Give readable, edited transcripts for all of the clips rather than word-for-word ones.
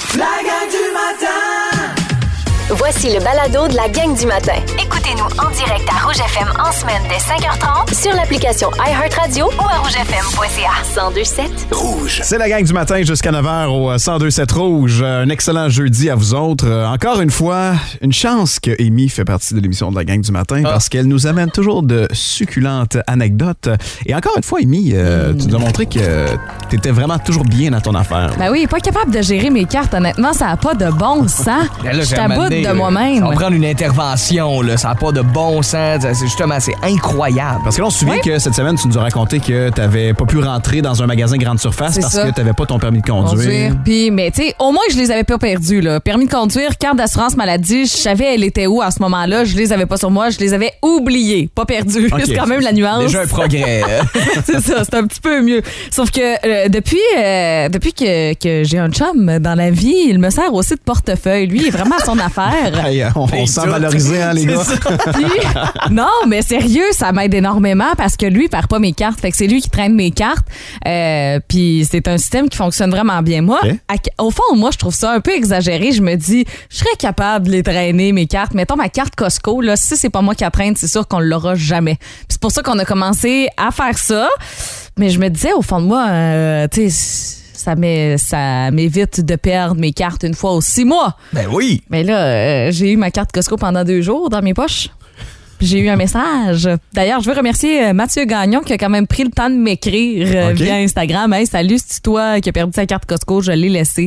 La gang du matin! Voici le balado de la gang du matin. Écoutez-nous en direct à Rouge FM en semaine dès 5h30 sur l'application iHeartRadio ou à rougefm.ca. 102.7 Rouge. C'est la gang du matin jusqu'à 9h au 102.7 Rouge. Un excellent jeudi à vous autres. Encore une fois, une chance que Amy fait partie de l'émission de la gang du matin parce qu'elle nous amène toujours de succulentes anecdotes. Et encore une fois, Amy, tu nous as montré que tu étais vraiment toujours bien dans ton affaire. Ben oui, pas capable de gérer mes cartes. Honnêtement, ça n'a pas de bon sens. Je taboute de moi-même. Ça va prendre une intervention, là. Ça n'a pas de bon sens. C'est incroyable. Parce que là, on se souvient que cette semaine, tu nous as raconté que tu n'avais pas pu rentrer dans un magasin grande surface parce que tu n'avais pas ton permis de conduire. Puis, mais tu sais, au moins, je les avais pas perdus, là. Permis de conduire, carte d'assurance maladie, je savais elle était où à ce moment-là. Je les avais pas sur moi, je les avais oubliés, pas perdus. Okay. C'est quand même la nuance. Déjà un progrès. C'est ça, c'est un petit peu mieux. Sauf que depuis que j'ai un chum dans la vie, il me sert aussi de portefeuille. Lui, il est vraiment à son affaire. Hey, on se sent valorisé, hein, les gars? Puis, non, mais sérieux, ça m'aide énormément parce que lui, il perd pas mes cartes. Fait que c'est lui qui traîne mes cartes. Puis c'est un système qui fonctionne vraiment bien. Moi, au fond, moi, je trouve ça un peu exagéré. Je me dis, je serais capable de les traîner, mes cartes. Mettons, ma carte Costco, là, si c'est pas moi qui la traîne, c'est sûr qu'on l'aura jamais. Puis c'est pour ça qu'on a commencé à faire ça. Mais je me disais, au fond de moi, tu sais, ça m'évite de perdre mes cartes une fois aux 6 mois. Ben oui. Mais là, j'ai eu ma carte Costco pendant 2 jours dans mes poches. J'ai eu un message. D'ailleurs, je veux remercier Mathieu Gagnon qui a quand même pris le temps de m'écrire via Instagram. Hey, salut, c'est toi qui as perdu ta carte Costco. Je l'ai laissée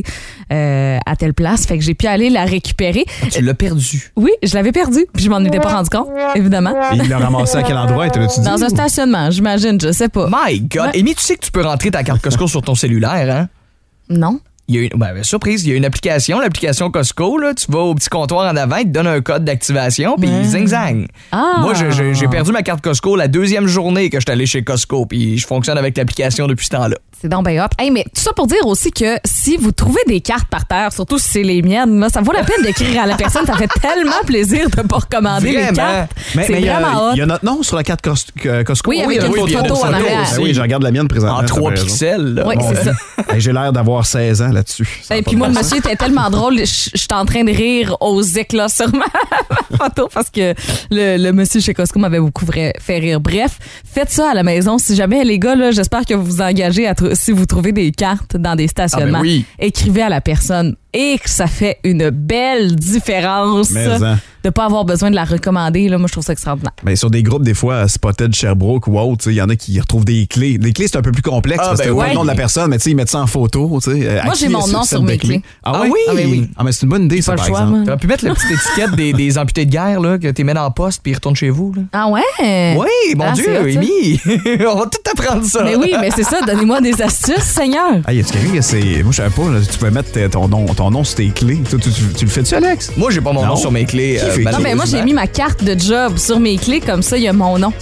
à telle place. Fait que j'ai pu aller la récupérer. Tu l'as perdue? Oui, je l'avais perdue. Puis je m'en étais pas rendu compte, évidemment. Et il l'a ramassé à quel endroit? Te l'as-tu dit? Dans un stationnement, j'imagine. Je sais pas. My God! Ouais. Amy, tu sais que tu peux rentrer ta carte Costco sur ton cellulaire, hein? Non. Il y a surprise, il y a une application, l'application Costco, là, tu vas au petit comptoir en avant, il te donne un code d'activation, puis zing-zang. Moi, j'ai perdu ma carte Costco la 2e journée que je suis allé chez Costco, puis je fonctionne avec l'application depuis ce temps-là. C'est donc ben hop. Hey, mais tout ça pour dire aussi que si vous trouvez des cartes par terre, surtout si c'est les miennes, là, ça vaut la peine d'écrire à la personne. Ça fait tellement plaisir de pas recommander les cartes. C'est vraiment hot. Il y a notre nom sur la carte Costco. Oui, avec une photo en arrière. Oui, je regarde la mienne présentement. En 3 pixels. Oui, c'est ça. J'ai l'air d'avoir 16 ans là-dessus. Et puis moi, le monsieur était tellement drôle, je suis en train de rire aux éclats sur ma photo parce que le monsieur chez Costco m'avait beaucoup fait rire. Bref, faites ça à la maison. Si jamais, les gars, là, j'espère que vous vous engagez si vous trouvez des cartes dans des stationnements. Écrivez à la personne et que ça fait une belle différence de pas avoir besoin de la recommander. Là, moi, je trouve ça extraordinaire. Mais sur des groupes, des fois, Spotted, Sherbrooke ou autre, il y en a qui retrouvent des clés. Les clés, c'est un peu plus complexe parce que le nom de la personne, mais ils mettent ça en photo. Moi, j'ai mon nom sur mes clés. Ah oui? Ah, mais c'est une bonne idée, ça, par exemple. Tu aurais pu mettre la petite étiquette des amputés de guerre là, que tu mets dans le poste puis ils retournent chez vous. Là. Ah ouais? Oui, mon Dieu, Amy. On va tout apprendre ça. Mais oui, mais c'est ça. Donnez-moi des astuces, Seigneur. Ah, y a-tu quelqu'un que moi, je savais pas, là, tu peux mettre ton nom sur tes clés. Tu le fais-tu, Alex? Moi, j'ai pas mon nom sur mes clés. Non, mais moi, j'ai mis ma carte de job sur mes clés, comme ça, il y a mon nom.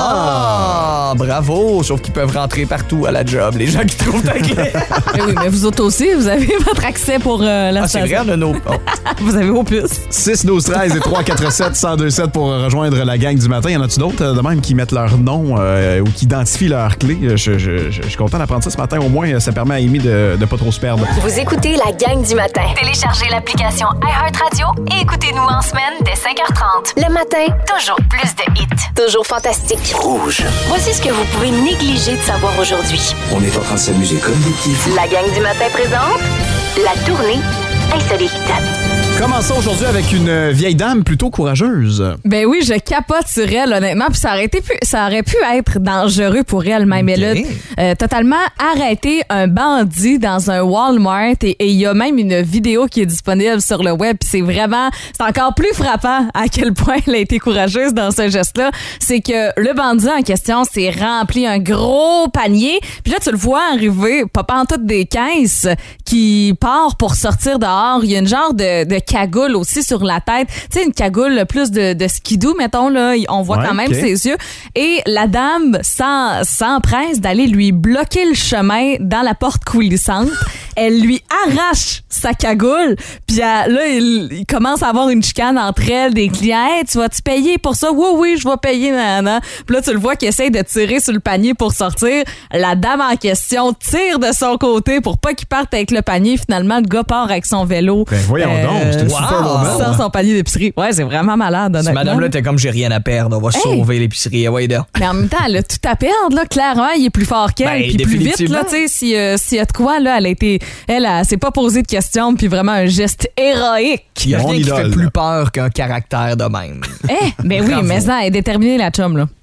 Ah, bravo! Sauf qu'ils peuvent rentrer partout à la job, les gens qui trouvent ta clé. Oui, mais vous autres aussi, vous avez votre accès pour la station. C'est vrai, nos... Vous avez au plus. 6, 12, 13 et 3, 4, 7, 102, 7 pour rejoindre la gang du matin. Y en a-tu d'autres de même qui mettent leur nom ou qui identifient leurs clés? Je suis content d'apprendre ça ce matin. Au moins, ça permet à Amy de pas trop se perdre. Vous écoutez la gang du matin. Téléchargez l'application iHeartRadio et écoutez-nous en semaine dès 5h30. Le matin, toujours plus de hits. Toujours fantastique. Rouge. Voici ce que vous pouvez négliger de savoir aujourd'hui. On est en train de s'amuser comme des petits. La gang du matin présente la tournée insolite. Commençons aujourd'hui avec une vieille dame plutôt courageuse. Ben oui, je capote sur elle, honnêtement. Puis ça aurait pu être dangereux pour elle même. Elle a totalement arrêté un bandit dans un Walmart et il y a même une vidéo qui est disponible sur le web. Puis c'est encore plus frappant à quel point elle a été courageuse dans ce geste-là. C'est que le bandit en question s'est rempli un gros panier. Puis là, tu le vois arriver, pas pantoute des caisses, qui part pour sortir dehors. Il y a une genre de cagoule aussi sur la tête. Tu sais, une cagoule plus de skidoo, mettons, là. On voit quand même ses yeux. Et la dame s'empresse d'aller lui bloquer le chemin dans la porte coulissante. Elle lui arrache sa cagoule. Puis là, il commence à avoir une chicane entre elles, des clients. Hey, tu vas-tu payer pour ça? Oui, je vais payer. Nanana. Puis là, tu le vois qui essaye de tirer sur le panier pour sortir. La dame en question tire de son côté pour pas qu'il parte avec le panier. Finalement, le gars part avec son vélo. Ben voyons donc, c'est une super moment. Sans son panier d'épicerie. Ouais, c'est vraiment malade, honnêtement. Madame-là, t'es comme j'ai rien à perdre, on va sauver l'épicerie. Ouais, mais en même temps, elle a tout à perdre, là. Clairement, il est plus fort qu'elle, puis plus vite, là, tu sais. S'il y a de quoi, là, elle s'est pas posé de questions, puis vraiment un geste héroïque. Il y a rien qui fait plus peur qu'un caractère de même. Ben oui, mais ça, elle est déterminée, la chum, là.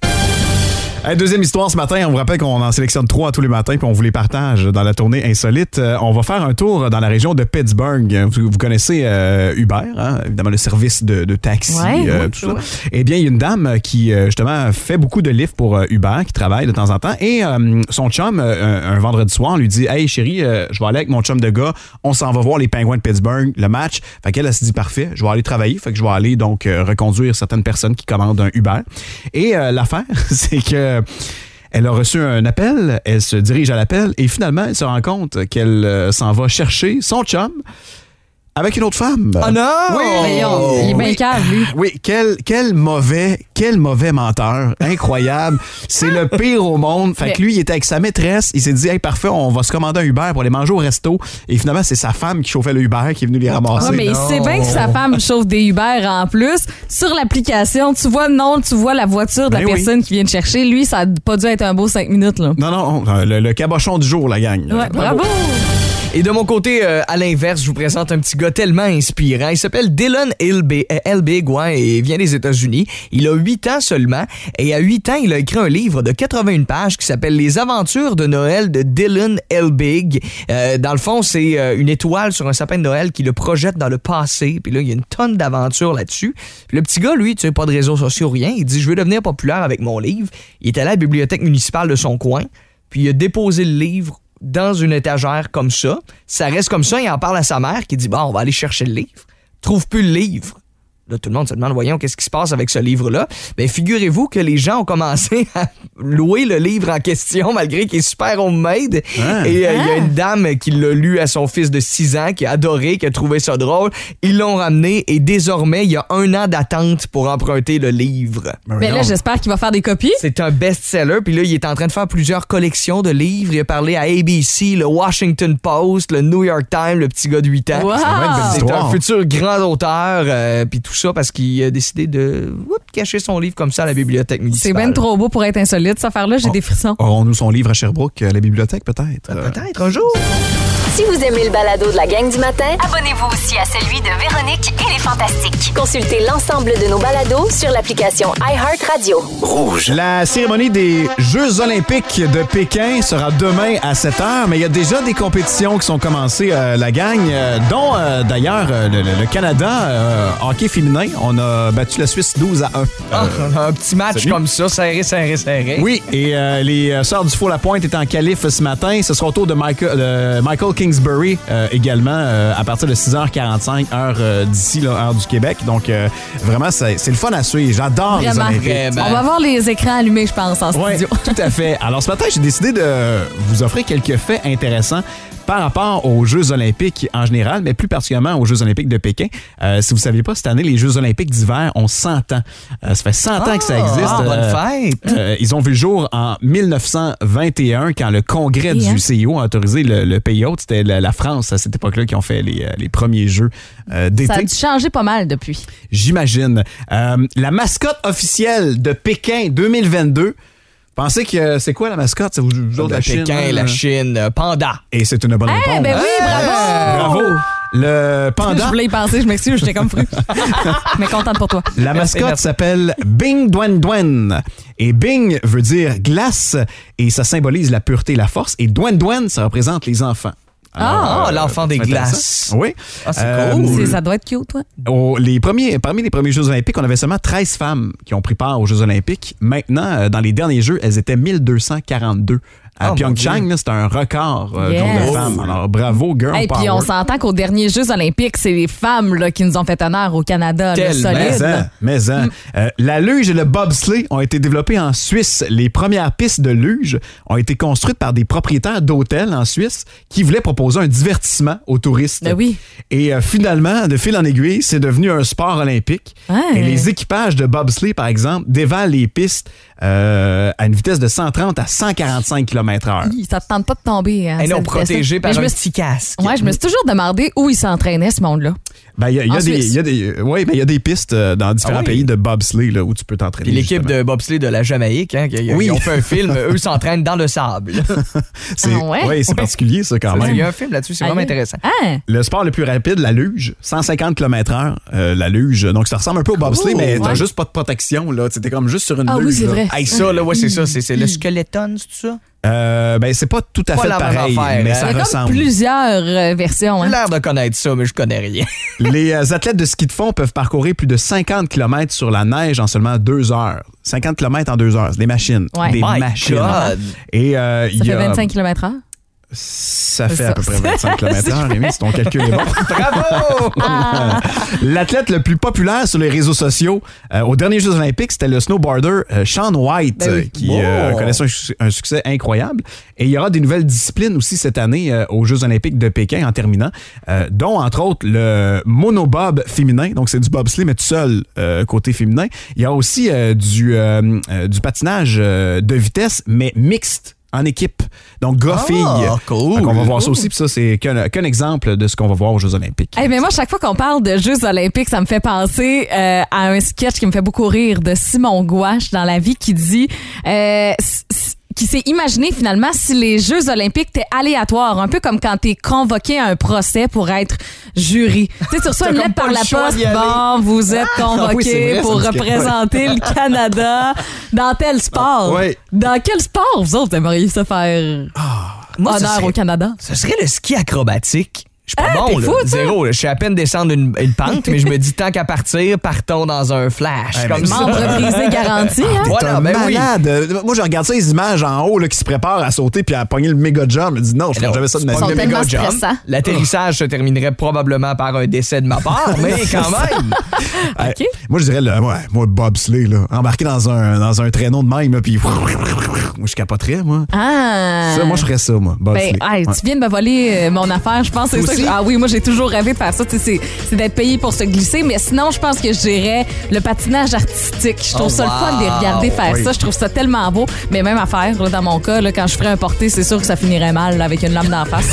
Deuxième histoire ce matin, on vous rappelle qu'on en sélectionne 3 tous les matins puis on vous les partage dans la tournée insolite. On va faire un tour dans la région de Pittsburgh. Vous connaissez Uber, hein? Évidemment le service de taxi, tout ça. Eh bien, il y a une dame qui justement fait beaucoup de lifts pour Uber, qui travaille de temps en temps et son chum, un vendredi soir, lui dit « Hey chérie, je vais aller avec mon chum de gars, on s'en va voir les Penguins de Pittsburgh, le match. » Fait qu'elle se dit « Parfait, je vais aller travailler. » Fait que je vais aller donc reconduire certaines personnes qui commandent un Uber. Et l'affaire, c'est que elle a reçu un appel, elle se dirige à l'appel et finalement, elle se rend compte qu'elle s'en va chercher son chum avec une autre femme. Oh non! Oui! Il est bien calme, lui. Oui, quel mauvais menteur. Incroyable. C'est le pire au monde. Fait que lui, il était avec sa maîtresse. Il s'est dit, hey, parfait, on va se commander un Uber pour aller manger au resto. Et finalement, c'est sa femme qui chauffait le Uber qui est venue les ramasser. Ouais, mais il sait bien que sa femme chauffe des Uber en plus. Sur l'application, tu vois la voiture de la personne qui vient te chercher. Lui, ça n'a pas dû être un beau 5 minutes, là. Non, le cabochon du jour, la gang. Ouais, bravo! Et de mon côté, à l'inverse, je vous présente un petit gars tellement inspirant. Il s'appelle Dylan Elbig, et il vient des États-Unis. Il a 8 ans seulement. Et à 8 ans, il a écrit un livre de 81 pages qui s'appelle Les aventures de Noël de Dylan Elbig. Dans le fond, c'est une étoile sur un sapin de Noël qui le projette dans le passé. Puis là, il y a une tonne d'aventures là-dessus. Puis le petit gars, lui, tu sais, pas de réseaux sociaux, rien. Il dit, je veux devenir populaire avec mon livre. Il est allé à la bibliothèque municipale de son coin. Puis il a déposé le livre dans une étagère comme ça. Ça reste comme ça, il en parle à sa mère qui dit « Bon, on va aller chercher le livre. » Trouve plus le livre. Là, tout le monde se demande, voyons, qu'est-ce qui se passe avec ce livre-là? Bien, figurez-vous que les gens ont commencé à louer le livre en question, malgré qu'il est super homemade. Et il y a une dame qui l'a lu à son fils de 6 ans, qui a adoré, qui a trouvé ça drôle. Ils l'ont ramené et désormais, il y a 1 an d'attente pour emprunter le livre. Mais là, j'espère qu'il va faire des copies. C'est un best-seller. Puis là, il est en train de faire plusieurs collections de livres. Il a parlé à ABC, le Washington Post, le New York Times, le petit gars de 8 ans. Wow. C'est un futur grand auteur. Puis tout ça parce qu'il a décidé de cacher son livre comme ça à la bibliothèque municipale. C'est bien trop beau pour être insolite, cette affaire-là. J'ai des frissons. Aurons-nous son livre à Sherbrooke, à la bibliothèque, peut-être? Peut-être, un jour. Si vous aimez le balado de la gang du matin, abonnez-vous aussi à celui de Véronique et les Fantastiques. Consultez l'ensemble de nos balados sur l'application iHeartRadio. Rouge. La cérémonie des Jeux olympiques de Pékin sera demain à 7h, mais il y a déjà des compétitions qui sont commencées, la gang, dont d'ailleurs le Canada, hockey féminin. On a battu la Suisse 12-1. Un petit match comme ça, serré. Oui, et les Sœurs du Faux-Lapointe étaient en qualif ce matin. Ce sera au tour de Michael Kingsbury également à partir de 6h45, heure d'ici, heure du Québec. Donc, vraiment, c'est le fun à suivre. J'adore les Olympiques. On va avoir les écrans allumés, je pense, en studio. Tout à fait. Alors, ce matin, j'ai décidé de vous offrir quelques faits intéressants par rapport aux Jeux olympiques en général, mais plus particulièrement aux Jeux olympiques de Pékin. Si vous ne saviez pas, cette année, les Jeux olympiques d'hiver ont 100 ans. Ça fait 100 ans que ça existe. Bonne fête! Ils ont vu le jour en 1921, quand le congrès du CIO a autorisé le pays hôte. C'était la France, à cette époque-là, qui ont fait les premiers Jeux d'été. Ça a dû changer pas mal depuis. J'imagine. La mascotte officielle de Pékin 2022... Pensez que c'est quoi la mascotte? C'est vous autres, la Chine? Pékin, la Chine, panda. Et c'est une bonne réponse. Ben oui, bravo! Le panda. Je voulais y penser, je m'excuse, j'étais comme fru. Mais contente pour toi. La mascotte s'appelle Bing Duen Duen. Et Bing veut dire glace et ça symbolise la pureté et la force. Et Duen Duen, ça représente les enfants. Alors, l'enfant des glaces. Oui. C'est cool. Ça doit être cute, toi. Parmi les premiers Jeux olympiques, on avait seulement 13 femmes qui ont pris part aux Jeux olympiques. Maintenant, dans les derniers Jeux, elles étaient 1242 à Pyeongchang. Là, c'était un record du nombre de femmes. Alors, bravo, girl power. Puis on s'entend qu'aux derniers Jeux olympiques, c'est les femmes là, qui nous ont fait honneur au Canada. Là, solide. La luge et le bobsleigh ont été développés en Suisse. Les premières pistes de luge ont été construites par des propriétaires d'hôtels en Suisse qui voulaient proposer un divertissement aux touristes. Ben oui. Et finalement, de fil en aiguille, c'est devenu un sport olympique. Et les équipages de bobsleigh, par exemple, dévalent les pistes à une vitesse de 130 à 145 km/h. Ça te tente pas de tomber. Hein, non, protégé par un petit casque. Ouais, je me suis toujours demandé où ils s'entraînaient, ce monde-là. Il y a des pistes dans différents pays de bobsleigh là, où tu peux t'entraîner. Puis l'équipe de bobsleigh de la Jamaïque, hein, ils ont fait un film, eux s'entraînent dans le sable. C'est particulier ça quand même. Il y a un film là-dessus, c'est vraiment intéressant. Le sport le plus rapide, la luge, 150 km/h, la luge. Donc ça ressemble un peu au bobsleigh, mais t'as juste pas de protection. Là. T'es comme juste sur une luge. Oui, c'est vrai. Ça, là, c'est ça. C'est le skeleton, c'est ça? C'est pas tout à fait pareil, mais ça ressemble. Il y a comme plusieurs versions. J'ai l'air de connaître ça, mais je connais rien. Les athlètes de ski de fond peuvent parcourir plus de 50 km sur la neige en seulement 2 heures. 50 km en 2 heures, c'est des machines. Ouais. Des machines. God. Et, ça fait 25 km/h? Ça fait à peu près 25 km/h, Rémi, si ton calcul est bon. Bravo! L'athlète le plus populaire sur les réseaux sociaux aux derniers Jeux olympiques, c'était le snowboarder Shaun White, qui connaissait un succès incroyable. Et il y aura des nouvelles disciplines aussi cette année aux Jeux olympiques de Pékin en terminant, dont entre autres le monobob féminin, donc c'est du bobsleigh mais tout seul côté féminin. Il y a aussi du patinage de vitesse mais mixte. En équipe. Donc, gars-filles. Cool. On va voir ça aussi. Puis ça, c'est qu'un exemple de ce qu'on va voir aux Jeux olympiques. Mais moi, chaque fois qu'on parle de Jeux olympiques, ça me fait penser à un sketch qui me fait beaucoup rire de Simon Gouache dans La Vie qui dit... qui s'est imaginé finalement si les Jeux olympiques étaient aléatoires, un peu comme quand t'es convoqué à un procès pour être jury. Tu sais, tu reçois une lettre par la poste, bon, vous êtes convoqué pour représenter le Canada dans tel sport. Dans quel sport, vous autres, aimeriez ça faire honneur au Canada? Ce serait le ski acrobatique. Je suis pas bon, là. Fou, Zéro. Je suis à peine descendre une pente, mais je me dis tant qu'à partir, partons dans un flash. Comme ça. Membre brisé garanti, hein? Voilà, malade. Oui. Moi, je regarde ça, les images en haut là, qui se préparent à sauter puis à pogner le méga jump. Je me dis non, je ferais jamais ça de ma vie. Le méga jump. L'atterrissage se terminerait probablement par un décès de ma part, mais quand même. Okay. Moi, je dirais, moi, bobsleigh, là, embarqué dans un traîneau de même, là, puis moi, je capoterais, moi. Ça, moi, je ferais ça, moi, bobsleigh. Tu viens de me voler mon affaire, je pense que c'est ça. Ah oui, moi, j'ai toujours rêvé de faire ça. C'est d'être payé pour se glisser. Mais sinon, je pense que je dirais le patinage artistique. Je trouve ça le fun de les regarder faire ça. Je trouve ça tellement beau. Mais même affaire, là, dans mon cas, là, quand je ferais un porté, c'est sûr que ça finirait mal là, avec une lame d'en face.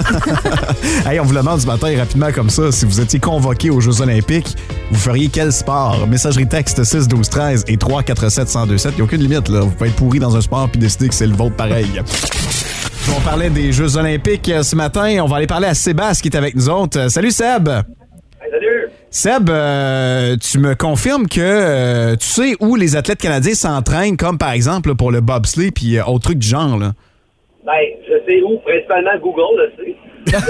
On vous le demande ce matin rapidement comme ça. Si vous étiez convoqué aux Jeux olympiques, vous feriez quel sport? Messagerie texte 6 12 13 et 3 47 1027. Il n'y a aucune limite. Là. Vous pouvez être pourri dans un sport puis décider que c'est le vôtre pareil. On parlait des Jeux olympiques ce matin. On va aller parler à Sébastien qui est avec nous autres. Salut Seb! Salut! Seb, tu me confirmes que tu sais où les athlètes canadiens s'entraînent, comme par exemple pour le bobsleigh puis autres trucs du genre, là? Ben, je sais où, principalement Google, je sais.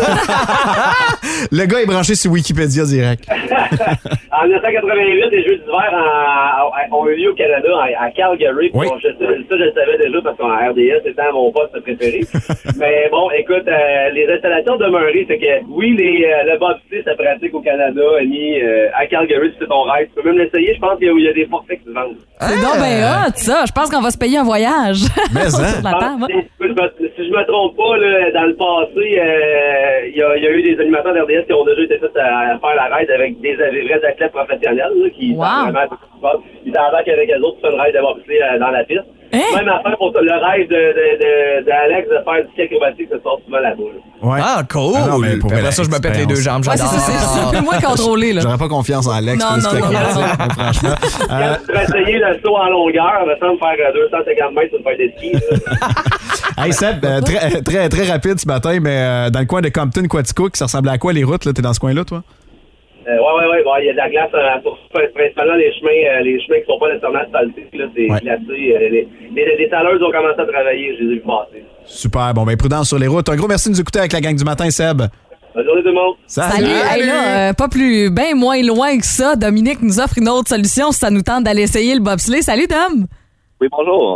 Le gars est branché sur Wikipédia direct. En 1988, les Jeux d'hiver ont eu lieu au Canada, à Calgary. Oui. Bon, je le savais déjà parce qu'en RDS, c'était mon poste préféré. Mais bon, écoute, les installations demeurées, c'est que oui, le bobsleigh, ça pratique au Canada, à Calgary, c'est ton rêve. Tu peux même l'essayer, je pense qu'il y a des forfaits qui se vendent. C'est donc bien hot, ça. Je pense qu'on va se payer un voyage. Mais sur la table. Si je me trompe pas, là, dans le passé, il y a eu des animateurs d'RDS qui ont déjà été faits à faire la ride avec des vrais athlètes professionnels là, qui sont vraiment ils embarquent avec eux autres pour faire une ride de bobsleigh dans la piste. Même affaire pour le rêve d'Alex de faire du ski acrobatique, ça sort souvent là-bas. Ouais. Ah, cool! Ah non, mais pour après ça, je me pète les deux jambes. Ouais, c'est un peu moins contrôlé. Là. J'aurais pas confiance en Alex. Non, franchement. Quand tu vas essayer le saut en longueur, ça me semble faire 250 mètres sur une feuille de ski. Hey Seb, très, très rapide ce matin, mais dans le coin de Compton-Quaticook, ça ressemble à quoi les routes? Là? T'es dans ce coin-là, toi? Ouais. Bon, il y a de la glace, principalement les chemins qui sont pas nécessairement asphaltés. Là, c'est glacé. Les taleuses ont commencé à travailler, je les ai vu passer. Super. Bon, ben prudence sur les routes. Un gros merci de nous écouter avec la gang du matin, Seb. Bonne journée tout le monde. Salut. Hey, là, pas plus, bien moins loin que ça. Dominique nous offre une autre solution si ça nous tente d'aller essayer le bobsleigh. Salut, Dom. Oui, bonjour.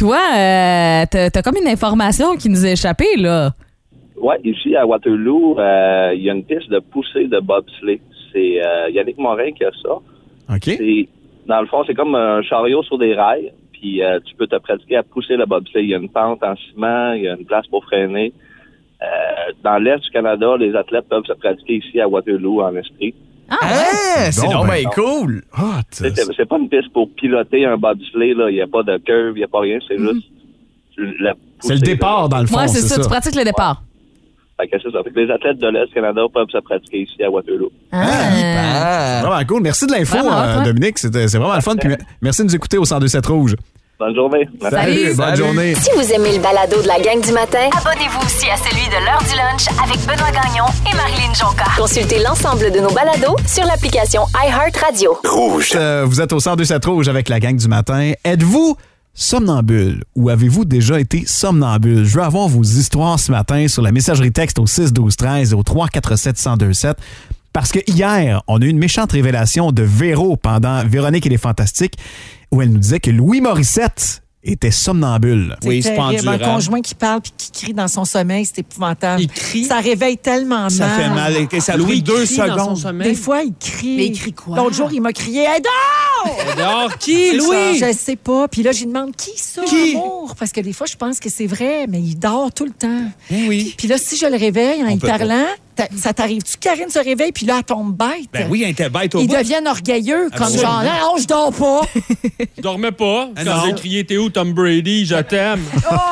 toi, t'as comme une information qui nous a échappé, là. Oui, ici à Waterloo, il y a une piste de poussée de bobsleigh. C'est Yannick Morin qui a ça. OK. Dans le fond, c'est comme un chariot sur des rails. Puis tu peux te pratiquer à pousser le bobsleigh. Il y a une pente en ciment, il y a une place pour freiner. Dans l'Est du Canada, les athlètes peuvent se pratiquer ici à Waterloo en Estrie. C'est bon, donc bien cool. C'est pas une piste pour piloter un bobsleigh, là. Il n'y a pas de curve, il n'y a pas rien. C'est juste la poussée. C'est le départ, dans le fond. Ouais, c'est ça. Tu pratiques le départ. Fait que c'est ça. Fait que les athlètes de l'Est du Canada peuvent se pratiquer ici à Waterloo. Vraiment cool. Merci de l'info, Dominique. C'est vraiment le fun. Puis merci de nous écouter au 102.7 Rouge. Bonne journée. Salut. Bonne journée. Si vous aimez le balado de la gang du matin, abonnez-vous aussi à celui de l'heure du lunch avec Benoît Gagnon et Marilyn Jonca. Consultez l'ensemble de nos balados sur l'application iHeartRadio. Rouge. Vous êtes au 102.7 Rouge avec la gang du matin. Êtes-vous somnambule ou avez-vous déjà été somnambule? Je veux avoir vos histoires ce matin sur la messagerie texte au 6-12-13 et au 347-1027. Parce que hier, on a eu une méchante révélation de Véro pendant Véronique et les Fantastiques où elle nous disait que Louis Morissette était somnambule. Oui, c'est terrible. Un conjoint qui parle puis qui crie dans son sommeil, c'est épouvantable. Il crie. Ça réveille tellement mal. Ça fait mal. Ça Louis 2 secondes. Des fois, il crie. Mais il crie quoi? L'autre jour, il m'a crié « Hey, dehors! » Dehors, qui, Louis? Je sais pas. Puis là, je lui demande « Qui ça, amour? » Parce que des fois, je pense que c'est vrai, mais il dort tout le temps. Oui. Puis là, si je le réveille en y parlant, ça t'arrive-tu? Karine se réveille, puis là, elle tombe bête. Ben oui, elle était bête au Ils bout. deviennent orgueilleux, comme Absolument. genre « Non, je dors pas. » Je dormais pas. Ah Quand non. j'ai crié « T'es où, Tom Brady? Je t'aime. »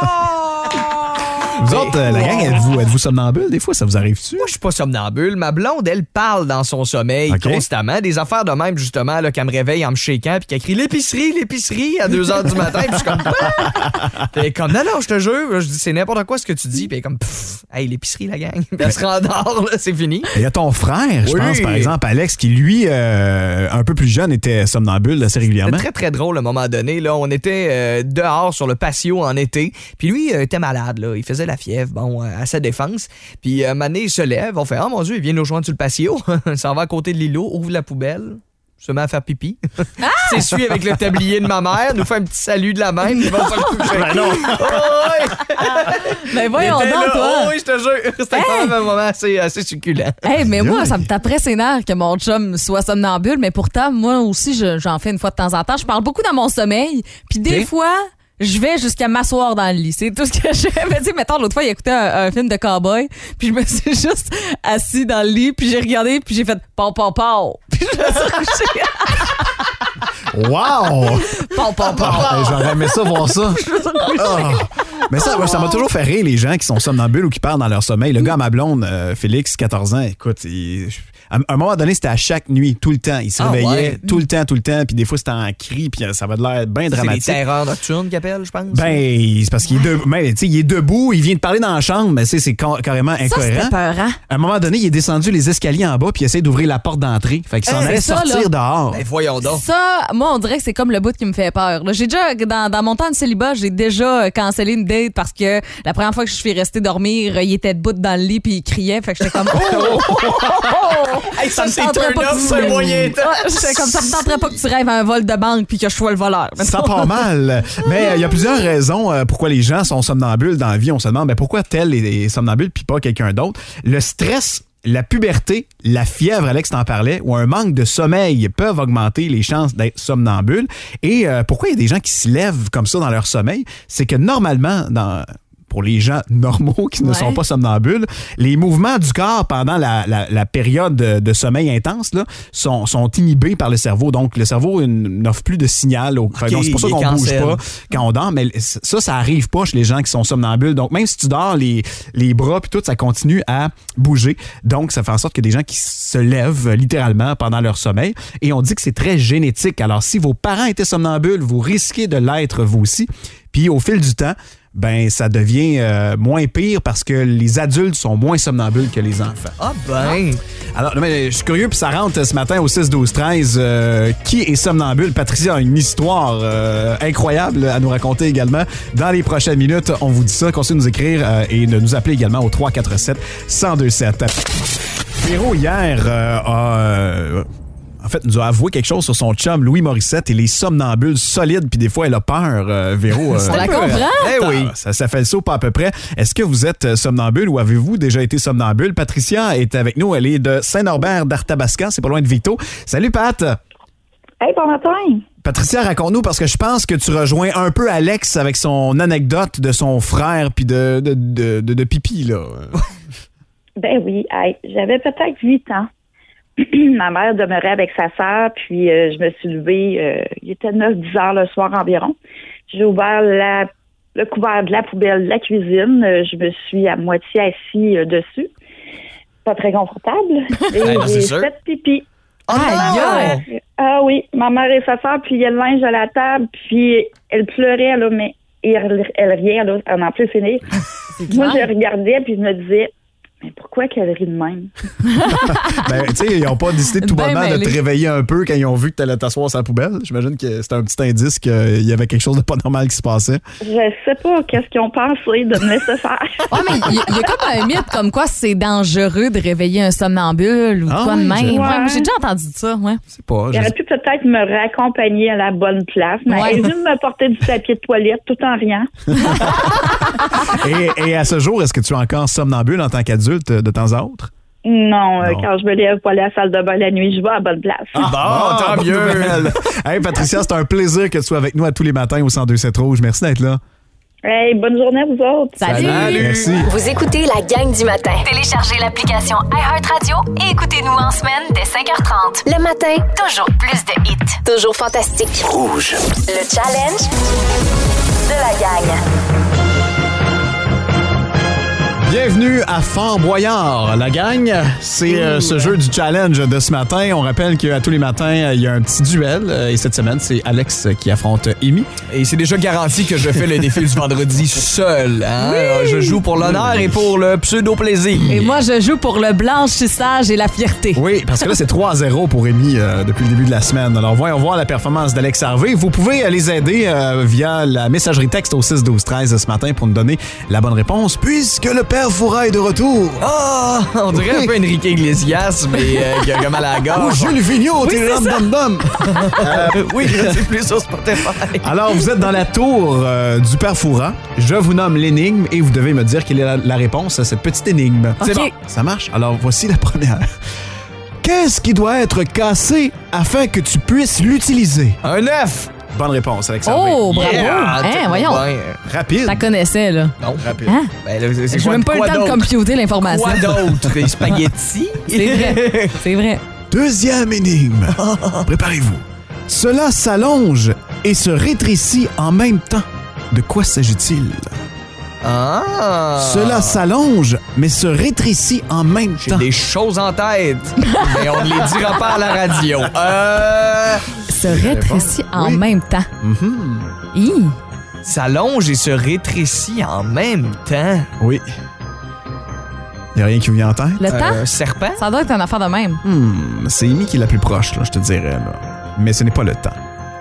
Vous autres, la gang, êtes-vous somnambule? Des fois, ça vous arrive-tu? Moi, je suis pas somnambule. Ma blonde, elle parle dans son sommeil constamment. Des affaires de même, justement, là, qu'elle me réveille en me shakeant puis qu'elle crie l'épicerie à 2 h du matin. Puis je suis comme, puis elle est comme, non, je te jure. Je dis, c'est n'importe quoi ce que tu dis. Puis elle est comme, hey, l'épicerie, la gang. Puis elle se rendort, là, c'est fini. Il y a ton frère, je pense, par exemple, Alex, qui, lui, un peu plus jeune, était somnambule assez régulièrement. C'était très, très drôle à un moment donné. Là, on était dehors sur le patio en été. Puis lui, était malade. Là. Il faisait la fièvre, bon, à sa défense. Puis un moment donné, il se lève. On fait, oh mon Dieu, il vient nous rejoindre sur le patio. Il s'en va à côté de l'îlot, ouvre la poubelle, se met à faire pipi. S'essuie avec le tablier de ma mère, nous fait un petit salut de la même. Il va se coucher. Ben non. Mais voyons donc, toi. Oui, je te jure. C'était quand même un moment assez succulent. Hey, mais moi, ça me taperait ses nerfs que mon chum soit somnambule, mais pourtant, moi aussi, j'en fais une fois de temps en temps. Je parle beaucoup dans mon sommeil, puis des fois, je vais jusqu'à m'asseoir dans le lit. C'est tout ce que je fais. Mais tu sais, mettons, l'autre fois, il écoutait un film de cowboy, puis je me suis juste assis dans le lit, puis j'ai regardé, puis j'ai fait « Pow, pow, pow ». Puis je me suis couché. Wow! Pow, pow, pow. J'aurais aimé ça, voir ça. Mais ça m'a toujours fait rire, les gens qui sont somnambules ou qui parlent dans leur sommeil. Le gars à ma blonde, Félix, 14 ans, écoute, à un moment donné, c'était à chaque nuit, tout le temps. Il se réveillait tout le temps, puis des fois, c'était en cri, puis ça avait l'air bien dramatique. C'est les terreurs nocturnes qu'il appelle, je pense. Ben, c'est parce qu'il est debout, il vient de parler dans la chambre, mais c'est carrément incohérent. Ça, c'était peurant. À un moment donné, il est descendu les escaliers en bas, puis il essaie d'ouvrir la porte d'entrée. Fait qu'il s'en allait sortir dehors. Ben, voyons donc. Ça, moi, on dirait que c'est comme le bout qui me fait peur. Là, j'ai déjà, dans mon temps de célibat, j'ai déjà cancellé une date parce que la première fois que je suis restée dormir, il était debout dans le lit puis il criait. Fait que j'étais comme, Hey, ça c'est turn up, c'est moyen. J'étais comme, ça me tenterait pas que tu rêves à un vol de banque puis que je sois le voleur. Ça part mal. Mais il y a plusieurs raisons pourquoi les gens sont somnambules dans la vie. On se demande pourquoi tel est somnambule puis pas quelqu'un d'autre. Le stress, la puberté, la fièvre, Alex t'en parlait, ou un manque de sommeil peuvent augmenter les chances d'être somnambule. Et pourquoi il y a des gens qui se lèvent comme ça dans leur sommeil? C'est que normalement, pour les gens normaux qui ne sont pas somnambules, les mouvements du corps pendant la période de sommeil intense là, sont inhibés par le cerveau. Donc, le cerveau n'offre plus de signal au crâne. C'est pour ça qu'on bouge pas quand on dort, mais ça arrive pas chez les gens qui sont somnambules. Donc, même si tu dors, les bras puis tout, ça continue à bouger. Donc, ça fait en sorte que des gens qui se lèvent littéralement pendant leur sommeil. Et on dit que c'est très génétique. Alors, si vos parents étaient somnambules, vous risquez de l'être vous aussi. Puis, au fil du temps, ben ça devient moins pire parce que les adultes sont moins somnambules que les enfants. Ah ben! Alors, mais je suis curieux, puis ça rentre ce matin au 6-12-13. Qui est somnambule? Patricia a une histoire incroyable à nous raconter également. Dans les prochaines minutes, on vous dit ça. Continuez de nous écrire et de nous appeler également au 347-1027. Véro, hier, a en fait, nous a avoué quelque chose sur son chum Louis Morissette et les somnambules solides, puis des fois, elle a peur, Véro. On la comprend? Eh oui. Ça fait le saut pas à peu près. Est-ce que vous êtes somnambule ou avez-vous déjà été somnambule? Patricia est avec nous. Elle est de Saint-Norbert d'Arthabascan. C'est pas loin de Victo. Salut, Pat! Hey, bon matin! Patricia, raconte-nous, parce que je pense que tu rejoins un peu Alex avec son anecdote de son frère puis de pipi, là. Ben oui, hey, j'avais peut-être 8 ans. Ma mère demeurait avec sa sœur, puis je me suis levée, il était 9-10 heures le soir environ. J'ai ouvert le couvert de la poubelle de la cuisine. Je me suis à moitié assis dessus. Pas très confortable. Et j'ai fait pipi. Ah oui, ma mère et sa sœur pliaient le linge à la table, puis elle pleurait, là, mais elle riait, là, à n'en plus finir. Moi, je regardais, puis je me disais, mais pourquoi qu'elle rit de même? Ben, tu sais, ils n'ont pas décidé de tout moment de te réveiller un peu quand ils ont vu que tu allais t'asseoir sur la poubelle. J'imagine que c'était un petit indice qu'il y avait quelque chose de pas normal qui se passait. Je sais pas qu'est-ce qu'ils ont pensé de me laisser faire. Ouais, mais il y a comme un mythe comme quoi c'est dangereux de réveiller un somnambule ou quoi de même. Ouais, j'ai déjà entendu ça, ouais. C'est pas. Il aurait pu peut-être me raccompagner à la bonne place, mais elle est venue me porter du papier de toilette tout en riant. Et à ce jour, est-ce que tu es encore somnambule en tant qu'adulte de temps à autre? Non, quand je me lève pour aller à la salle de bain la nuit, je vais à la bonne place. Tant mieux! Hey, Patricia, c'est un plaisir que tu sois avec nous à tous les matins au 102.7 Rouge. Merci d'être là. Hey, bonne journée à vous autres. Salut! Merci. Vous écoutez la gang du matin. Téléchargez l'application iHeartRadio et écoutez-nous en semaine dès 5h30. Le matin, toujours plus de hits. Toujours fantastique. Rouge. Le challenge de la gang. Bienvenue à Fort Boyard, la gang. C'est ce jeu du challenge de ce matin. On rappelle qu'à tous les matins, il y a un petit duel. Et cette semaine, c'est Alex qui affronte Amy. Et c'est déjà garanti que je fais le défi du vendredi seul. Hein? Oui. Je joue pour l'honneur et pour le pseudo-plaisir. Et moi, je joue pour le blanchissage et la fierté. Oui, parce que là, c'est 3-0 pour Amy depuis le début de la semaine. Alors, voyons voir la performance d'Alex Harvey. Vous pouvez les aider via la messagerie texte au 6-12-13 ce matin pour nous donner la bonne réponse, puisque le père Foura est de retour. Ah, on dirait un peu Enrique Iglesias, mais qui a mal à la gorge. Ou Jules Vigneault, t'es ram-dam-dam. Oui, c'est plus sur Spotify. Alors, vous êtes dans la tour du père Foura. Je vous nomme l'énigme et vous devez me dire quelle est la réponse à cette petite énigme. Okay. C'est bon. Ça marche? Alors, voici la première. Qu'est-ce qui doit être cassé afin que tu puisses l'utiliser? Un œuf. Bonne réponse, Alexandre. Oh, bravo! Voyons. Rapide. Ça connaissait, là. Non, rapide. Hein? Ben, là, c'est j'ai même pas eu le temps de computer l'information. Quoi d'autre? Des spaghettis? C'est vrai. C'est vrai. Deuxième énigme. Préparez-vous. Cela s'allonge et se rétrécit en même temps. De quoi s'agit-il? Cela s'allonge, mais se rétrécit en même temps. J'ai des choses en tête, mais on ne les dira pas à la radio. Se rétrécit en même temps. S'allonge et se rétrécit en même temps. Oui. Il n'y a rien qui vous vient en tête? Le temps? Un serpent? Ça doit être une affaire de même. C'est Amy qui est la plus proche, là, je te dirais. Là. Mais ce n'est pas le temps.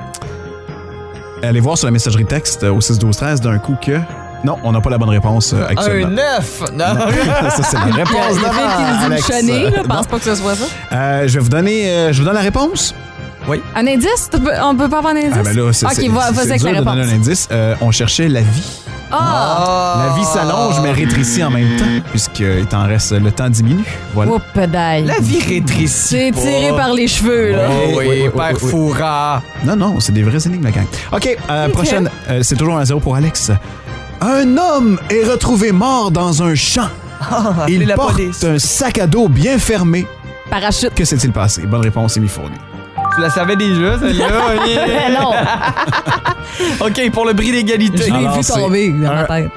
Allez voir sur la messagerie texte au 6-12-13 d'un coup que... Non, on n'a pas la bonne réponse actuellement. Un œuf! Non. Ça, c'est la réponse d'avant, Alex. Je pense pas que ce soit ça. Je vous donne la réponse? Oui. Un indice? On peut pas avoir un indice? Ah ben là, c'est vas-y avec la dur de donner un indice. On cherchait la vie. La vie s'allonge, mais rétrécit en même temps, puisqu'il t'en reste, le temps diminue. Voilà. Oh, pédale. La vie rétrécit. C'est tiré par les cheveux, là. Oui, père Foura. Non, c'est des vraies énigmes, la gang. OK, prochaine. C'est toujours 1-0 pour Alex. Un homme est retrouvé mort dans un champ. Il porte un sac à dos bien fermé. Parachute. Que s'est-il passé? Bonne réponse, Amy Fournier. Tu la savais déjà, celle-là? Non. OK, pour le bris d'égalité. Je l'ai vu tomber dans ma tête.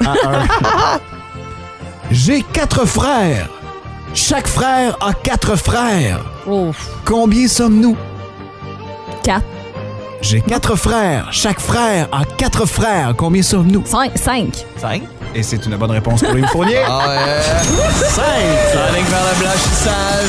J'ai 4 frères. Chaque frère a 4 frères. Oh. Combien sommes-nous? 4. J'ai 4 frères. Chaque frère a 4 frères. Combien sommes-nous? 5. 5. Et c'est une bonne réponse pour Amy Fournier. 5. Ça va avec vers le blanchissage.